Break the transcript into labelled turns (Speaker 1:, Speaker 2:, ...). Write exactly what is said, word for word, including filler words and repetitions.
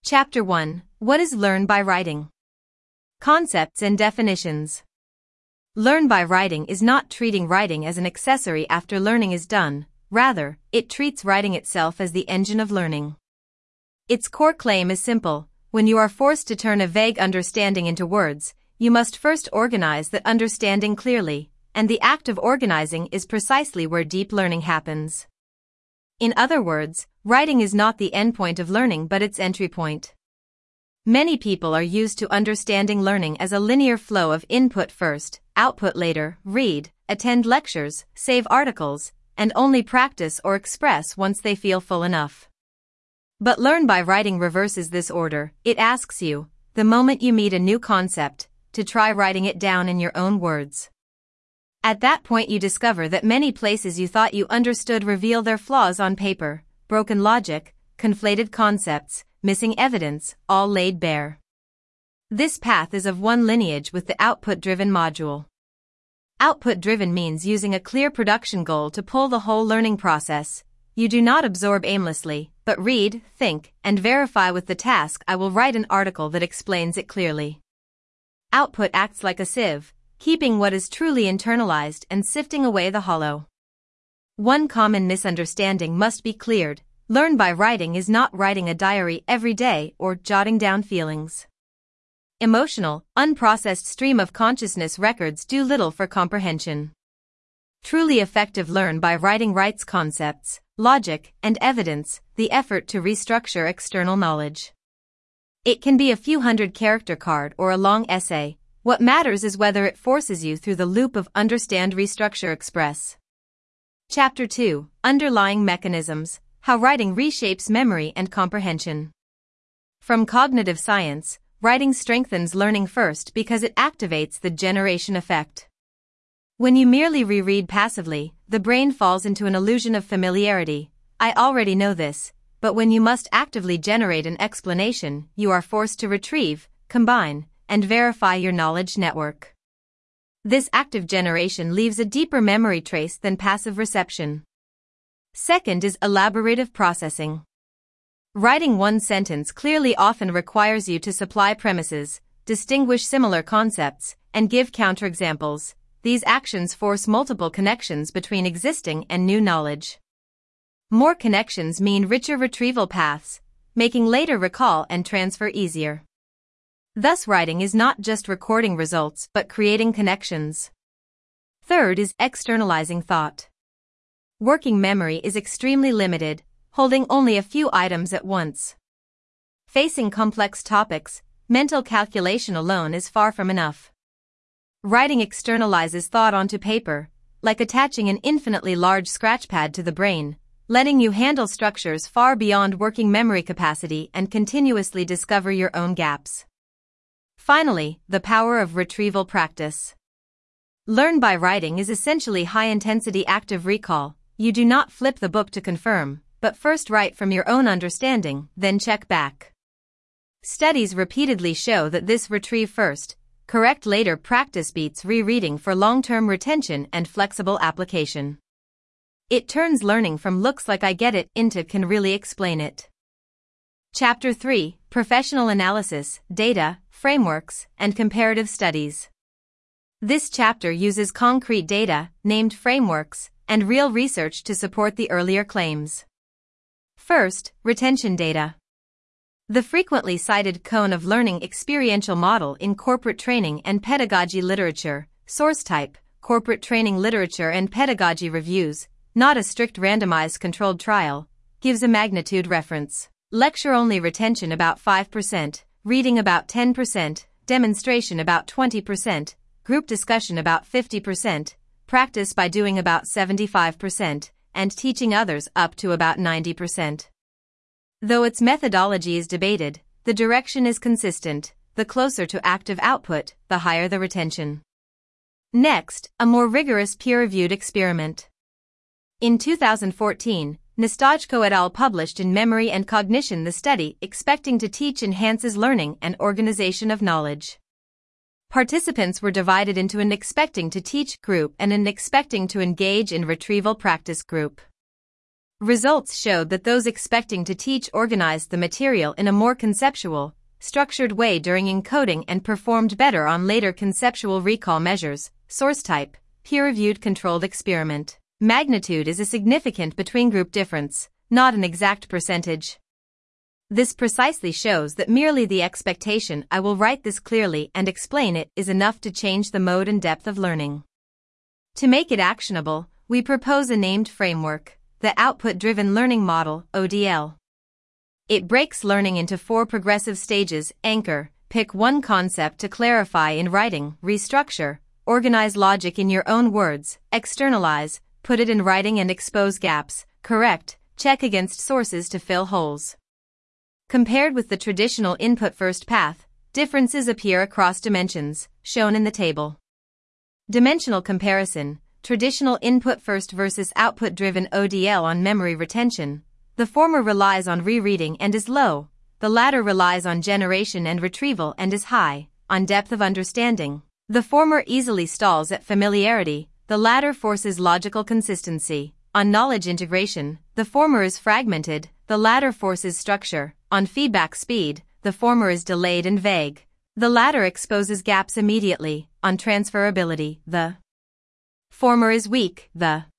Speaker 1: Chapter one. What is learn by writing? Concepts and definitions. Learn by writing is not treating writing as an accessory after learning is done, rather, it treats writing itself as the engine of learning. Its core claim is simple: when you are forced to turn a vague understanding into words, you must first organize that understanding clearly, and the act of organizing is precisely where deep learning happens. In other words, writing is not the endpoint of learning but its entry point. Many people are used to understanding learning as a linear flow of input first, output later, read, attend lectures, save articles, and only practice or express once they feel full enough. But learn by writing reverses this order. It asks you, the moment you meet a new concept, to try writing it down in your own words. At that point you discover that many places you thought you understood reveal their flaws on paper: broken logic, conflated concepts, missing evidence, all laid bare. This path is of one lineage with the output-driven module. Output-driven means using a clear production goal to pull the whole learning process. You do not absorb aimlessly, but read, think, and verify with the task. I will write an article that explains it clearly. Output acts like a sieve, keeping what is truly internalized and sifting away the hollow. One common misunderstanding must be cleared: learn by writing is not writing a diary every day or jotting down feelings. Emotional, unprocessed stream of consciousness records do little for comprehension. Truly effective learn by writing writes concepts, logic, and evidence, the effort to restructure external knowledge. It can be a few hundred character card or a long essay. What matters is whether it forces you through the loop of understand, restructure, express. Chapter two. Underlying mechanisms: how writing reshapes memory and comprehension. From cognitive science, writing strengthens learning first because it activates the generation effect. When you merely reread passively, the brain falls into an illusion of familiarity. I already know this. But when you must actively generate an explanation, you are forced to retrieve, combine, and verify your knowledge network. This active generation leaves a deeper memory trace than passive reception. Second is elaborative processing. Writing one sentence clearly often requires you to supply premises, distinguish similar concepts, and give counterexamples. These actions force multiple connections between existing and new knowledge. More connections mean richer retrieval paths, making later recall and transfer easier. Thus, writing is not just recording results but creating connections. Third is externalizing thought. Working memory is extremely limited, holding only a few items at once. Facing complex topics, mental calculation alone is far from enough. Writing externalizes thought onto paper, like attaching an infinitely large scratchpad to the brain, letting you handle structures far beyond working memory capacity and continuously discover your own gaps. Finally, the power of retrieval practice. Learn by writing is essentially high-intensity active recall. You do not flip the book to confirm, but first write from your own understanding, then check back. Studies repeatedly show that this retrieve first, correct later practice beats rereading for long-term retention and flexible application. It turns learning from looks like I get it into can really explain it. Chapter three. Professional analysis, data, frameworks, and comparative studies. This chapter uses concrete data, named frameworks, and real research to support the earlier claims. First, retention data. The frequently cited cone of learning experiential model in corporate training and pedagogy literature, source type, corporate training literature and pedagogy reviews, not a strict randomized controlled trial, gives a magnitude reference. Lecture-only retention about five percent, reading about ten percent, demonstration about twenty percent, group discussion about fifty percent, practice by doing about seventy-five percent, and teaching others up to about ninety percent. Though its methodology is debated, the direction is consistent: the closer to active output, the higher the retention. Next, a more rigorous peer-reviewed experiment. In two thousand fourteen, Nastajko et al. Published in Memory and Cognition the study Expecting to Teach Enhances Learning and Organization of Knowledge. Participants were divided into an Expecting to Teach group and an Expecting to Engage in Retrieval Practice group. Results showed that those expecting to teach organized the material in a more conceptual, structured way during encoding and performed better on later conceptual recall measures. Source type, peer-reviewed controlled experiment. Magnitude is a significant between-group difference, not an exact percentage. This precisely shows that merely the expectation "I will write this clearly and explain it" is enough to change the mode and depth of learning. To make it actionable, we propose a named framework, the Output-Driven Learning Model, O D L. It breaks learning into four progressive stages: anchor, pick one concept to clarify in writing; restructure, organize logic in your own words; externalize, put it in writing and expose gaps; correct, check against sources to fill holes. Compared with the traditional input-first path, differences appear across dimensions, shown in the table. Dimensional comparison, traditional input-first versus output-driven O D L on memory retention. The former relies on rereading and is low, the latter relies on generation and retrieval and is high, on depth of understanding. The former easily stalls at familiarity, the latter forces logical consistency. On knowledge integration, the former is fragmented, the latter forces structure. On feedback speed, the former is delayed and vague, the latter exposes gaps immediately. On transferability, the former is weak, the